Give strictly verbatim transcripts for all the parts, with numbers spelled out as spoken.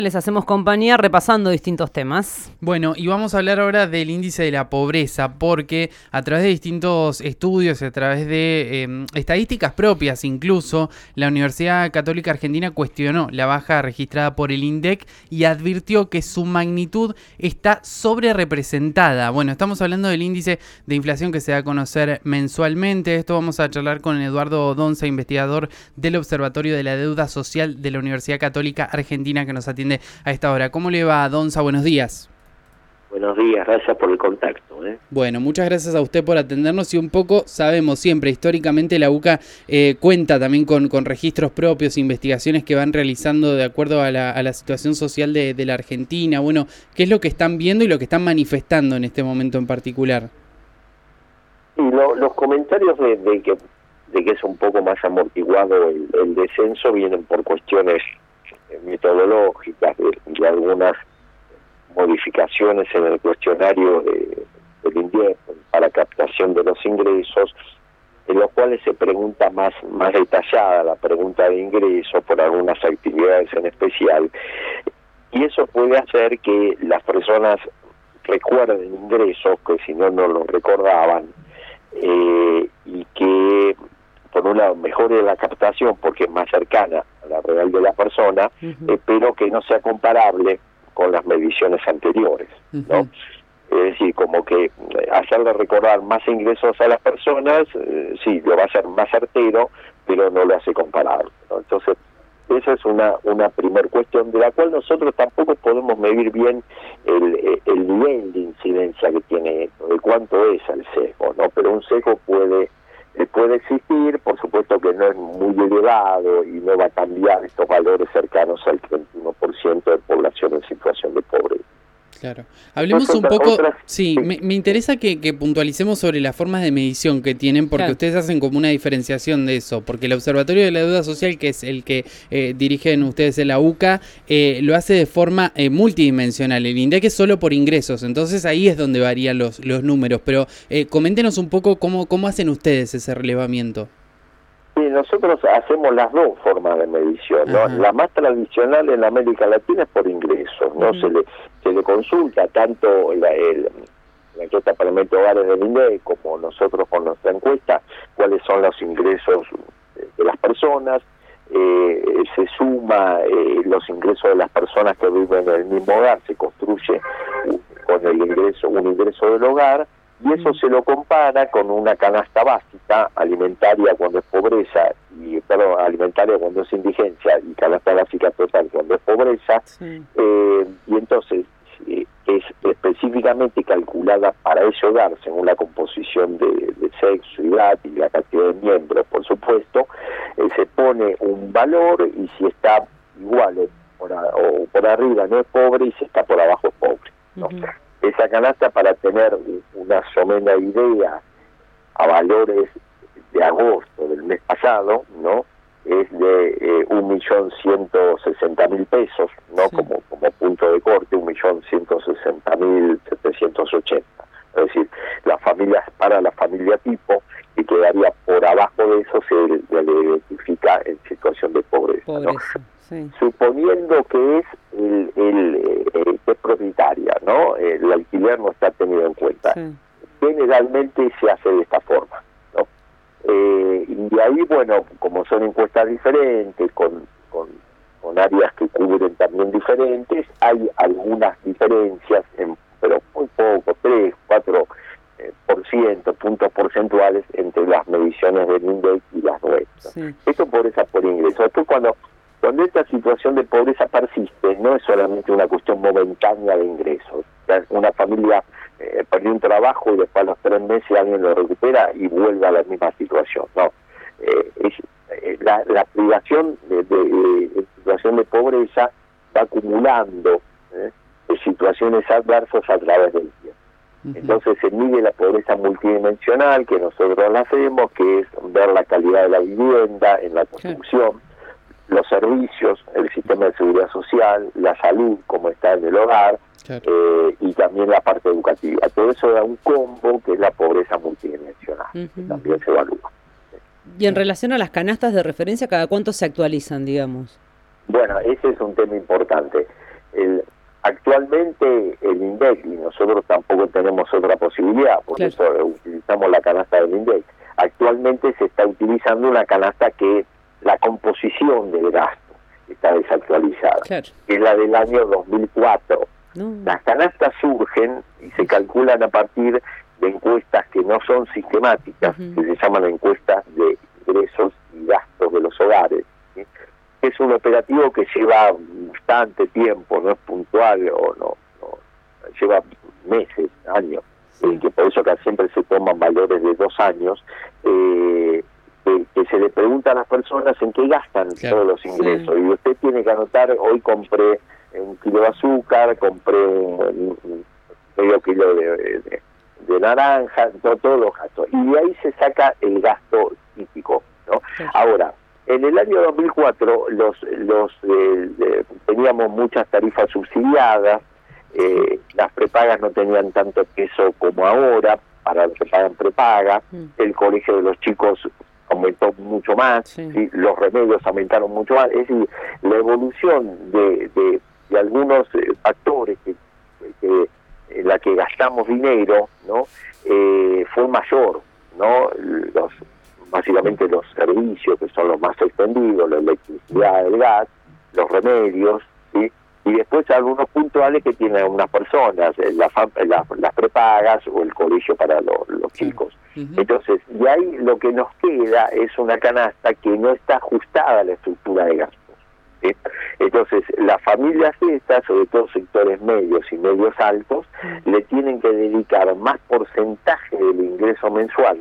Les hacemos compañía repasando distintos temas. Bueno, y vamos a hablar ahora del índice de la pobreza, porque a través de distintos estudios, a través de eh, estadísticas propias incluso, la Universidad Católica Argentina cuestionó la baja registrada por el INDEC y advirtió que su magnitud está sobre representada. Bueno, estamos hablando del índice de inflación que se da a conocer mensualmente. Esto vamos a charlar con Eduardo Donza, investigador del Observatorio de la Deuda Social de la Universidad Católica Argentina, que nos atiende a esta hora. ¿Cómo le va, Donza? Buenos días. Buenos días, gracias por el contacto. ¿eh? Bueno, muchas gracias a usted por atendernos y un poco sabemos siempre, históricamente la UCA eh, cuenta también con, con registros propios, investigaciones que van realizando de acuerdo a la, a la situación social de, de la Argentina. Bueno, ¿qué es lo que están viendo y lo que están manifestando en este momento en particular? Y lo, los comentarios de, de, que, de que es un poco más amortiguado el, el descenso vienen por cuestiones metodológicas, de, de algunas modificaciones en el cuestionario de, del INDEC para captación de los ingresos, en los cuales se pregunta más, más detallada la pregunta de ingresos por algunas actividades en especial, y eso puede hacer que las personas recuerden ingresos que si no, no los recordaban, eh, y que por un lado mejore la captación porque es más cercana a la real de la persona, uh-huh. eh, pero que no sea comparable con las mediciones anteriores, uh-huh. ¿no? Es decir, como que hacerle recordar más ingresos a las personas, eh, sí, lo va a hacer más certero, pero no lo hace comparable, ¿no? Entonces, esa es una una primer cuestión de la cual nosotros tampoco podemos medir bien el, el nivel de incidencia que tiene esto, de cuánto es el sesgo, ¿no? Pero un sesgo puede puede existir, por supuesto que no es muy elevado y no va a cambiar estos valores cercanos al treinta y uno por ciento de población en situación de pobreza. Claro. Hablemos Entonces, un poco, otras, sí, sí. Me, me interesa que, que puntualicemos sobre las formas de medición que tienen, porque claro. Ustedes hacen como una diferenciación de eso, porque el Observatorio de la Deuda Social, que es el que eh, dirigen ustedes en la UCA, eh, lo hace de forma eh, multidimensional. El INDEC es solo por ingresos, entonces ahí es donde varían los, los números, pero eh, coméntenos un poco cómo, cómo hacen ustedes ese relevamiento. Sí, nosotros hacemos las dos formas de medición, ¿no? Ajá. La más tradicional en América Latina es por ingresos, ¿no? Uh-huh. Se le se le consulta tanto la, el, la encuesta para el hogares del INDEC como nosotros con nuestra encuesta cuáles son los ingresos de las personas, eh, se suma eh, los ingresos de las personas que viven en el mismo hogar, se construye con el ingreso un ingreso del hogar, y eso se lo compara con una canasta básica alimentaria cuando es pobreza, y perdón, alimentaria cuando es indigencia, y canasta básica total cuando es pobreza, sí. eh, y entonces eh, es específicamente calculada para ese hogar según la composición de, de sexo, edad y la cantidad de miembros, por supuesto, eh, se pone un valor, y si está igual o por, a, o por arriba no es pobre, y si está por abajo es pobre, ¿no? Uh-huh. Esa canasta, para tener una somera idea a valores de agosto del mes pasado, ¿no? Es de eh, un millón ciento sesenta mil pesos, ¿no? Sí. Como, como punto de corte, un millón ciento sesenta mil setecientos ochenta. Es decir, las familias, para la familia tipo, que quedaría por abajo de eso, se le, le identifica en situación de pobreza, pobreza. ¿no? Sí. Suponiendo que es el, el, el que es propietaria, ¿no? El alquiler no está tenido en cuenta. Sí. Generalmente se hace de esta forma, ¿no? Eh, y ahí, bueno, como son encuestas diferentes, con, con, con áreas que cubren también diferentes, hay algunas diferencias, en, pero muy poco, tres, cuatro eh, por ciento, puntos porcentuales entre las mediciones del INDEC y las nuestras. Sí. Esto pobreza por ingreso. Esto cuando Cuando esta situación de pobreza persiste, no es solamente una cuestión momentánea de ingresos. Una familia eh, perdió un trabajo y después a los tres meses alguien lo recupera y vuelve a la misma situación. No, eh, es, eh, la, la privación de, de, de, de situación de pobreza va acumulando eh, de situaciones adversas a través del tiempo. Uh-huh. Entonces se mide la pobreza multidimensional, que nosotros la hacemos, que es ver la calidad de la vivienda en la construcción, sí. los servicios, el sistema de seguridad social, la salud, como está en el hogar, claro. eh, y también la parte educativa. Todo eso da un combo que es la pobreza multidimensional, uh-huh. que también se evalúa. Y en relación a las canastas de referencia, ¿cada cuánto se actualizan, digamos? Bueno, ese es un tema importante. el, actualmente el INDEC, y nosotros tampoco tenemos otra posibilidad, por claro. eso utilizamos la canasta del INDEC. Actualmente se está utilizando una canasta que la composición del gasto está desactualizada, claro. que es la del año dos mil cuatro. No. Las canastas surgen y se calculan a partir de encuestas que no son sistemáticas, uh-huh. que se llaman encuestas de ingresos y gastos de los hogares. ¿Sí? Es un operativo que lleva bastante tiempo, no es puntual o no, no lleva meses, años, sí. eh, que por eso acá siempre se toman valores de dos años, eh, que, que se le pregunta a las personas en qué gastan claro. todos los ingresos, sí. y usted tiene que anotar, hoy compré un kilo de azúcar, compré un, un medio kilo de, de, de naranja, no, todos los gastos, y de ahí se saca el gasto típico, ¿no? Sí. Ahora, en el año dos mil cuatro los los eh, eh, teníamos muchas tarifas subsidiadas, eh, las prepagas no tenían tanto peso como ahora para los que pagan prepaga, mm. el colegio de los chicos aumentó mucho más, sí. ¿sí? Los remedios aumentaron mucho más, es decir, la evolución de, de, de algunos eh, factores que, que en la que gastamos dinero, ¿no? Eh, fue mayor, ¿no? Los básicamente los servicios, que son los más extendidos, la electricidad, el gas, los remedios, ¿sí? Y después algunos puntuales que tienen unas personas, la, la, las prepagas o el colegio para lo, los chicos. Uh-huh. Entonces, de ahí lo que nos queda es una canasta que no está ajustada a la estructura de gastos, ¿sí? Entonces, las familias estas, sobre todo sectores medios y medios altos, uh-huh. le tienen que dedicar más porcentaje del ingreso mensual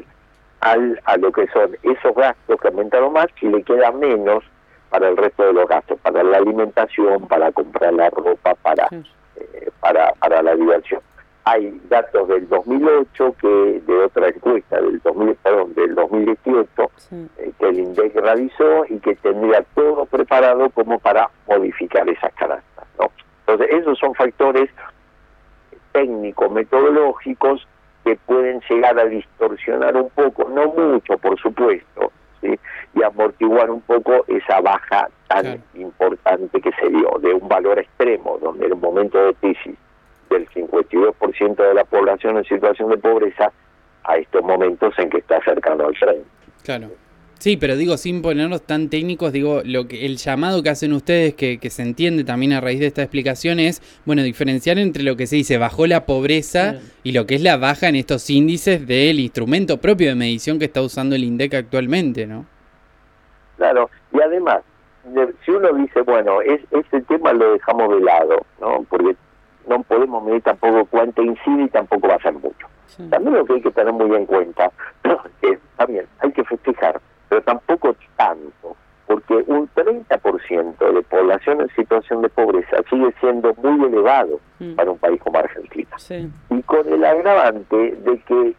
Al, a lo que son esos gastos que aumentaron más, y le queda menos para el resto de los gastos, para la alimentación, para comprar la ropa, para sí. eh, para para la diversión. Hay datos del dos mil ocho, que de otra encuesta del dos mil, perdón, del dos mil dieciocho, sí. eh, que el INDEC realizó y que tendría todo preparado como para modificar esas canastas, ¿no? Entonces, esos son factores técnicos, metodológicos, que pueden llegar a distorsionar un poco, no mucho, por supuesto, ¿sí? Y amortiguar un poco esa baja tan claro. importante que se dio, de un valor extremo, donde en un momento de crisis del cincuenta y dos por ciento de la población en situación de pobreza, a estos momentos en que está cercano al treinta. Claro. Sí, pero digo, sin ponernos tan técnicos, digo, lo que el llamado que hacen ustedes, que, que se entiende también a raíz de esta explicación, es, bueno, diferenciar entre lo que se dice bajó la pobreza sí. y lo que es la baja en estos índices del instrumento propio de medición que está usando el INDEC actualmente, ¿no? Claro, y además, si uno dice, bueno, es, ese tema lo dejamos de lado, ¿no? Porque no podemos medir tampoco cuánto incide y tampoco va a ser mucho. Sí. También lo que hay que tener muy en cuenta es, también, hay que festejar, pero tampoco tanto, porque un treinta por ciento de población en situación de pobreza sigue siendo muy elevado mm. para un país como Argentina. Sí. Y con el agravante de que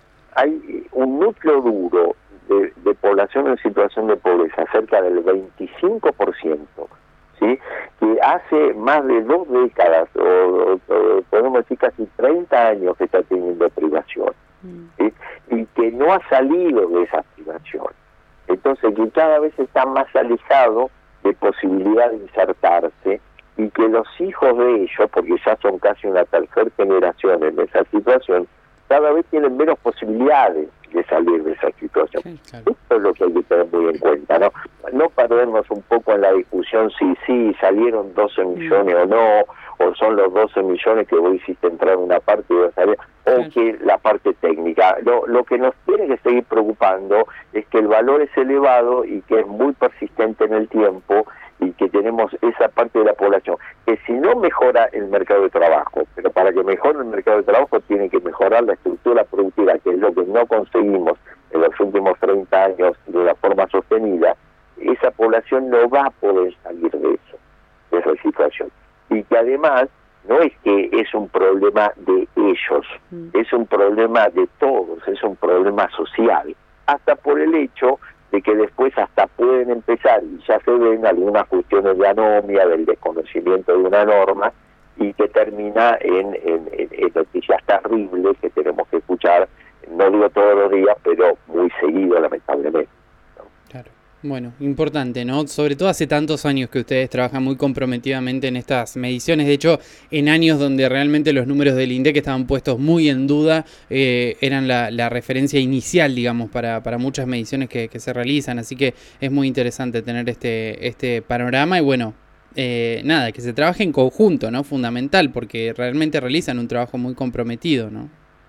hay un núcleo duro de, de población en situación de pobreza, cerca del veinticinco por ciento, ¿sí? Que hace más de dos décadas, o, o, o podemos decir casi treinta años que está teniendo privación, mm. ¿sí? Y que no ha salido de esa privación. Entonces, que cada vez está más alejado de posibilidad de insertarse, y que los hijos de ellos, porque ya son casi una tercera generación en esa situación, cada vez tienen menos posibilidades de salir de esa situación. Sí, claro. Esto es lo que hay que tener muy en cuenta, ¿no? No perdernos un poco en la discusión si sí salieron doce millones o no, o son los doce millones que vos hiciste entrar una parte y vas a salir, o que la parte técnica. Lo, lo que nos tiene que seguir preocupando es que el valor es elevado y que es muy persistente en el tiempo, y que tenemos esa parte de la población que si no mejora el mercado de trabajo, pero para que mejore el mercado de trabajo tiene que mejorar la estructura productiva, que es lo que no conseguimos en los últimos treinta años de una forma sostenida, esa población no va a poder salir de eso, de esa situación. Y que además no es que es un problema de ellos, mm. es un problema de todos, es un problema social, hasta por el hecho de que después hasta pueden empezar, y ya se ven algunas cuestiones de anomia, del desconocimiento de una norma, y que termina en, en, en, en noticias terribles que tenemos que escuchar, no digo todos los días, pero muy seguido, lamentablemente, ¿no? Claro. Bueno, importante, ¿no? Sobre todo hace tantos años que ustedes trabajan muy comprometidamente en estas mediciones. De hecho, en años donde realmente los números del INDEC estaban puestos muy en duda, eh, eran la, la referencia inicial, digamos, para, para muchas mediciones que, que se realizan. Así que es muy interesante tener este, este panorama y bueno, eh, nada, que se trabaje en conjunto, ¿no? Fundamental, porque realmente realizan un trabajo muy comprometido, ¿no?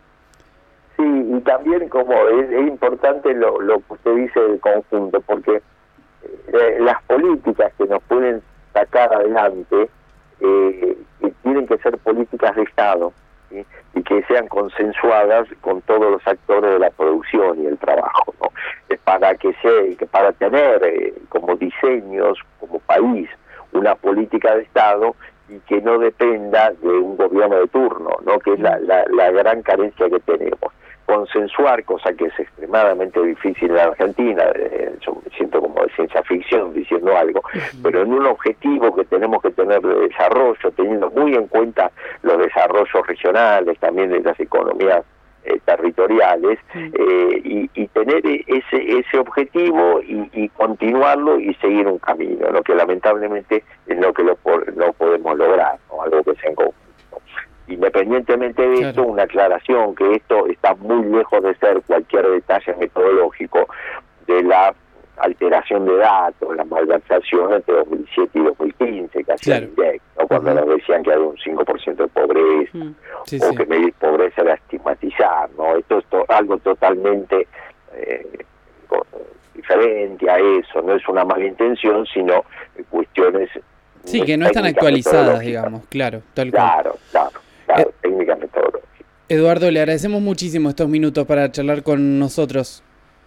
Sí, y también como es, es importante lo, lo que usted dice del conjunto, porque eh, las políticas que nos pueden sacar adelante eh, tienen que ser políticas de Estado, ¿sí? Y que sean consensuadas con todos los actores de la producción y el trabajo, ¿no? Eh, para que se, que para tener eh, como diseños, como país, una política de Estado y que no dependa de un gobierno de turno, ¿no? Que es la, la, la gran carencia que tenemos. Consensuar, cosa que es extremadamente difícil en la Argentina, eh, yo me siento como de ciencia ficción diciendo algo, uh-huh. pero en un objetivo que tenemos que tener de desarrollo, teniendo muy en cuenta los desarrollos regionales, también de las economías eh, territoriales, uh-huh. eh, y, y tener ese ese objetivo y, y continuarlo y seguir un camino, lo que lamentablemente es lo que lo, no podemos lograr, ¿no? Algo que sea en conjunto. Independientemente de claro. esto, una aclaración que esto está muy lejos de ser cualquier detalle metodológico de la alteración de datos, la malversación entre dos mil siete y dos mil quince, que hacía el INDEC, ¿no? Cuando uh-huh. nos decían que había un cinco por ciento de pobreza, uh-huh. sí, o sí. que medir pobreza era estigmatizar, ¿no? Esto es to- algo totalmente eh, diferente a eso, no es una mala intención, sino cuestiones... Sí, que no están actualizadas, digamos, claro, tal cual. Claro, claro. Claro, eh, técnicas metodológicas. Eduardo, le agradecemos muchísimo estos minutos para charlar con nosotros.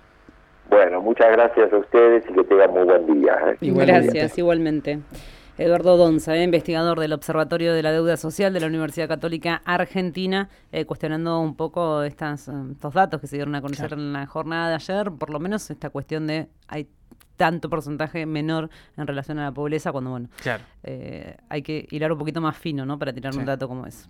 Bueno, muchas gracias a ustedes y que tengan muy buen día. ¿eh? Gracias, día. igualmente. Eduardo Donza, eh, investigador del Observatorio de la Deuda Social de la Universidad Católica Argentina, eh, cuestionando un poco estas, estos datos que se dieron a conocer claro. en la jornada de ayer, por lo menos esta cuestión de hay tanto porcentaje menor en relación a la pobreza, cuando bueno, claro. eh, hay que hilar un poquito más fino, ¿no? Para tirar sí. un dato como ese.